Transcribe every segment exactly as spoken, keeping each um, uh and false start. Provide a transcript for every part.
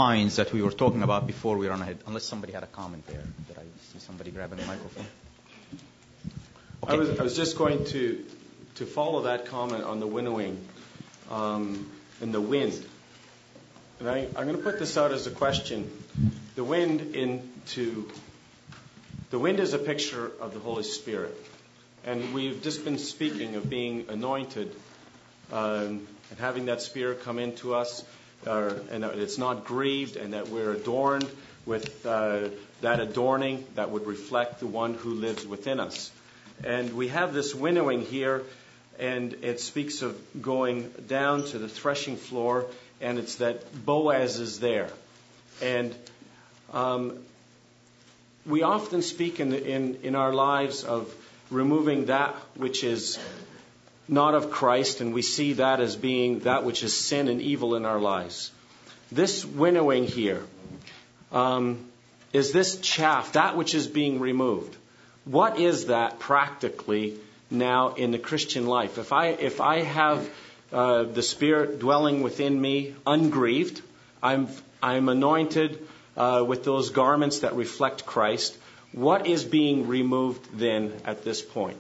minds that we were talking about before we run ahead, unless somebody had a comment there. Did I see somebody grabbing the microphone? Okay. I was I was just going to to follow that comment on the winnowing um, and the wind. And I, I'm going to put this out as a question. The wind into the wind is a picture of the Holy Spirit, and we've just been speaking of being anointed um, and having that Spirit come into us. Uh, and that it's not grieved, and that we're adorned with uh, that adorning that would reflect the one who lives within us. And we have this winnowing here, and it speaks of going down to the threshing floor, and it's that Boaz is there. And um, we often speak in, in, in our lives of removing that which is not of Christ, and we see that as being that which is sin and evil in our lives. This winnowing here um, is this chaff, that which is being removed. What is that practically now in the Christian life? If I if I have uh, the Spirit dwelling within me, ungrieved, I'm I'm anointed uh, with those garments that reflect Christ. What is being removed then at this point?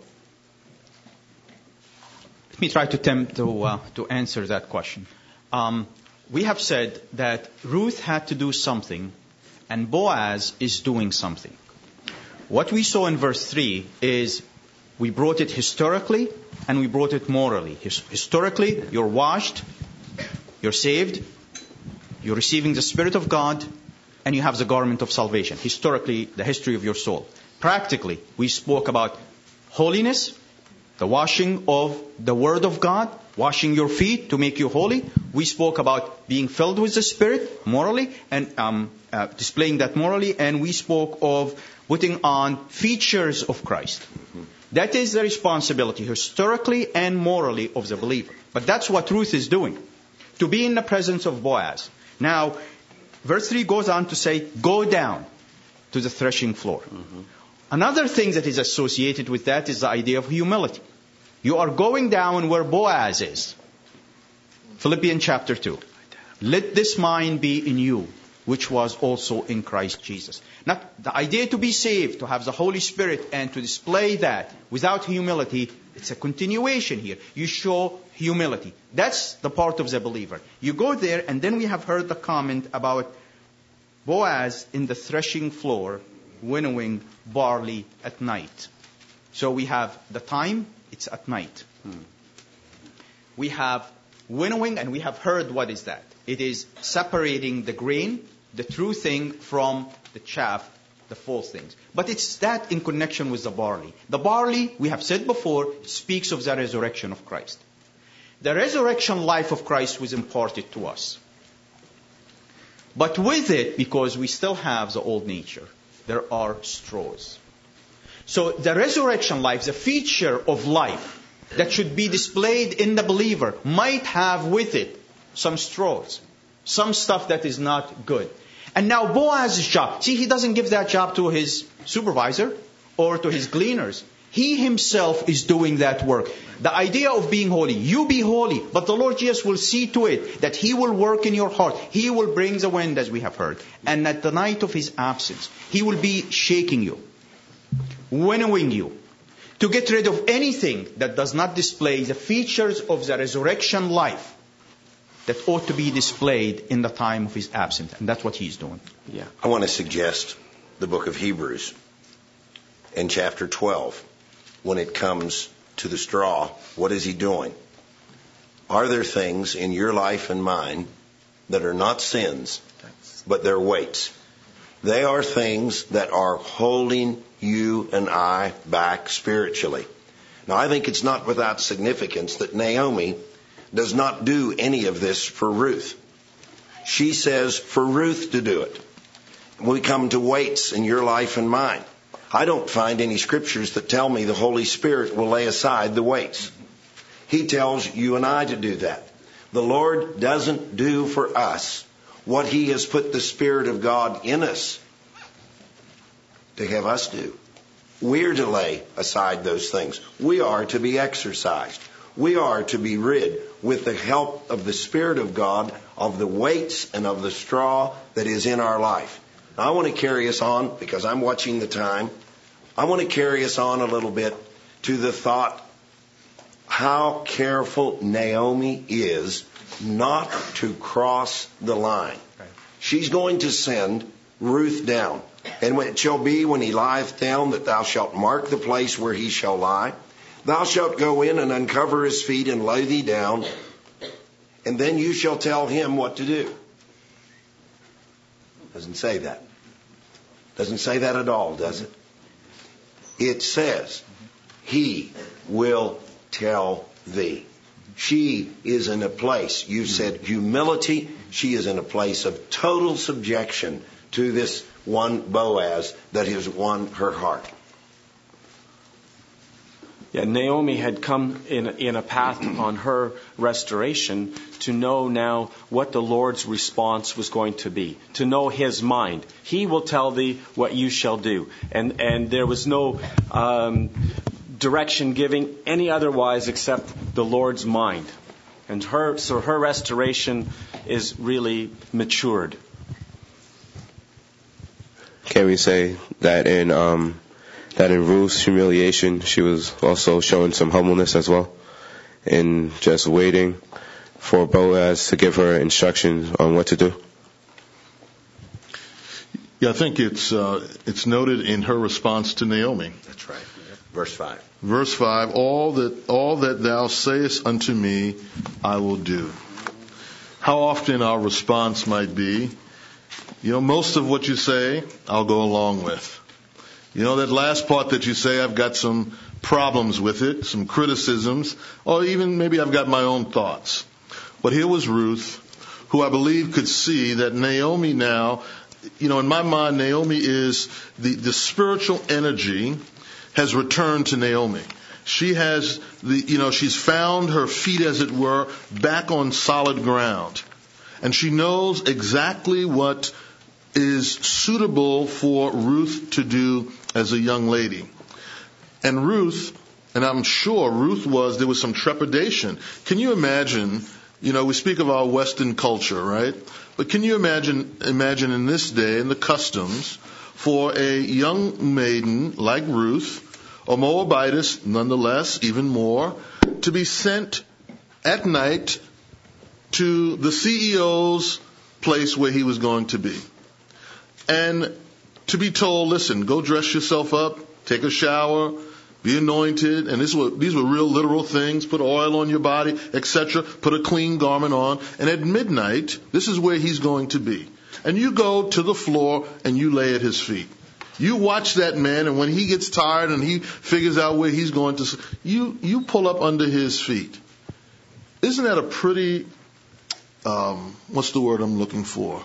Let me try to attempt to, uh, to answer that question. Um, we have said that Ruth had to do something, and Boaz is doing something. What we saw in verse three is we brought it historically and we brought it morally. His- historically, you're washed, you're saved, you're receiving the Spirit of God, and you have the garment of salvation. Historically, the history of your soul. Practically, we spoke about holiness, the washing of the Word of God, washing your feet to make you holy. We spoke about being filled with the Spirit morally and um, uh, displaying that morally. And we spoke of putting on features of Christ. That is the responsibility historically and morally of the believer. But that's what Ruth is doing, to be in the presence of Boaz. Now, verse three goes on to say, go down to the threshing floor. Mm-hmm. Another thing that is associated with that is the idea of humility. You are going down where Boaz is. Philippians chapter two. Let this mind be in you, which was also in Christ Jesus. Not the idea to be saved, to have the Holy Spirit and to display that without humility. It's a continuation here. You show humility. That's the part of the believer. You go there, and then we have heard the comment about Boaz in the threshing floor, winnowing barley at night. So we have the time, it's at night. Hmm. We have winnowing, and we have heard what is that. It is separating the grain, the true thing, from the chaff, the false things. But it's that in connection with the barley. The barley, we have said before, speaks of the resurrection of Christ. The resurrection life of Christ was imparted to us. But with it, because we still have the old nature, there are straws. So the resurrection life, the feature of life that should be displayed in the believer, might have with it some straws, some stuff that is not good. And now Boaz's job, see, he doesn't give that job to his supervisor or to his gleaners. He himself is doing that work. The idea of being holy, you be holy, but the Lord Jesus will see to it that He will work in your heart. He will bring the wind, as we have heard. And at the night of His absence, He will be shaking you, winnowing you, to get rid of anything that does not display the features of the resurrection life that ought to be displayed in the time of His absence. And that's what He's doing. Yeah. I want to suggest the book of Hebrews in chapter twelve. When it comes to the straw, what is He doing? Are there things in your life and mine that are not sins, but they're weights? They are things that are holding you and I back spiritually. Now, I think it's not without significance that Naomi does not do any of this for Ruth. She says for Ruth to do it. We come to weights in your life and mine. I don't find any scriptures that tell me the Holy Spirit will lay aside the weights. He tells you and I to do that. The Lord doesn't do for us what He has put the Spirit of God in us to have us do. We're to lay aside those things. We are to be exercised. we are to be rid, with the help of the Spirit of God, of the weights and of the straw that is in our life. Now, I want to carry us on, because I'm watching the time. I want to carry us on a little bit to the thought how careful Naomi is not to cross the line. She's going to send Ruth down. And it shall be, when he lieth down, that thou shalt mark the place where he shall lie. Thou shalt go in and uncover his feet and lay thee down, and then you shall tell him what to do. Doesn't say that. Doesn't say that at all, does it? It says, he will tell thee. She is in a place, you said humility, she is in a place of total subjection to this one Boaz that has won her heart. Yeah, Naomi had come in, in a path on her restoration to know now what the Lord's response was going to be, to know his mind. He will tell thee what you shall do. And, and there was no um, direction giving any otherwise except the Lord's mind. And her, so her restoration is really matured. Can we say that in um, that in Ruth's humiliation, she was also showing some humbleness as well, in just waiting for Boaz to give her instructions on what to do? Yeah, I think it's uh, it's noted in her response to Naomi. That's right. Verse five. Verse five, all that all that thou sayest unto me, I will do. How often our response might be, you know, most of what you say, I'll go along with. You know, that last part that you say, I've got some problems with it, some criticisms, or even maybe I've got my own thoughts. But here was Ruth, who I believe could see that Naomi now, you know, in my mind, Naomi is the, the spiritual energy has returned to Naomi. She has the, you know, she's found her feet, as it were, back on solid ground. And she knows exactly what is suitable for Ruth to do as a young lady. And Ruth, and I'm sure Ruth was, there was some trepidation. Can you imagine, you know, we speak of our Western culture, right? But can you imagine, imagine in this day, in the customs, for a young maiden like Ruth, a Moabitess, nonetheless, even more, to be sent at night to the C E O's place where he was going to be. And to be told, listen, go dress yourself up, take a shower, be anointed, and this were, these were real literal things, put oil on your body, et cetera, put a clean garment on, and at midnight, this is where he's going to be. And you go to the floor and you lay at his feet. You watch that man, and when he gets tired and he figures out where he's going to, you, you pull up under his feet. Isn't that a pretty, um, what's the word I'm looking for?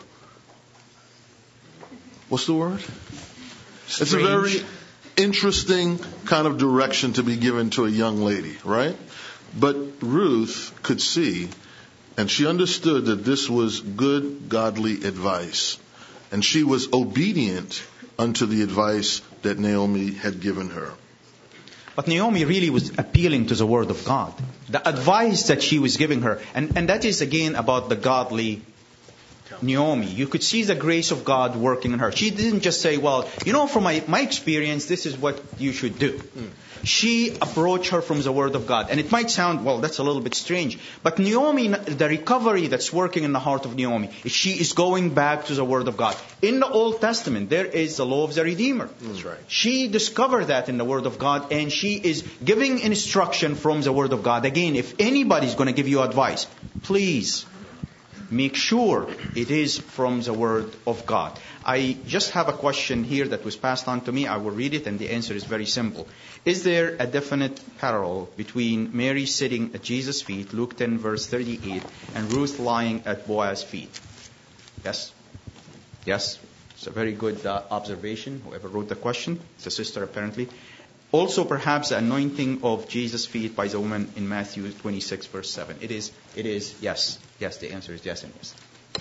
What's the word? Strange. It's a very interesting kind of direction to be given to a young lady, right? But Ruth could see, and she understood that this was good, godly advice. And she was obedient unto the advice that Naomi had given her. But Naomi really was appealing to the word of God. The advice that she was giving her, and, and that is again about the godly Naomi. You could see the grace of God working in her. She didn't just say, well, you know, from my, my experience, this is what you should do. Mm. She approached her from the Word of God. And it might sound, well, that's a little bit strange. But Naomi, the recovery that's working in the heart of Naomi, is she is going back to the Word of God. In the Old Testament, there is the law of the Redeemer. That's right. She discovered that in the Word of God, and she is giving instruction from the Word of God. Again, if anybody's going to give you advice, please make sure it is from the Word of God. I just have a question here that was passed on to me. I will read it, and the answer is very simple. Is there a definite parallel between Mary sitting at Jesus' feet, Luke ten, verse thirty-eight, and Ruth lying at Boaz's feet? Yes? Yes? It's a very good uh, observation. Whoever wrote the question, it's a sister apparently. Also, perhaps the anointing of Jesus' feet by the woman in Matthew twenty-six, verse seven. It is, it is, yes. Yes, the answer is yes and yes.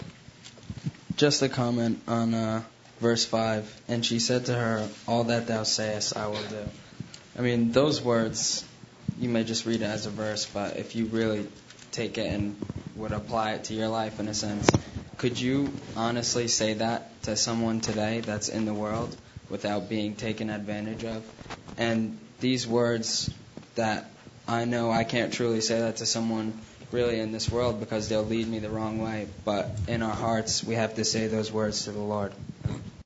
Just a comment on uh, verse five. And she said to her, all that thou sayest I will do. I mean, those words, you may just read it as a verse, but if you really take it and would apply it to your life in a sense, could you honestly say that to someone today that's in the world without being taken advantage of? And these words that I know I can't truly say that to someone really in this world because they'll lead me the wrong way, but in our hearts we have to say those words to the Lord.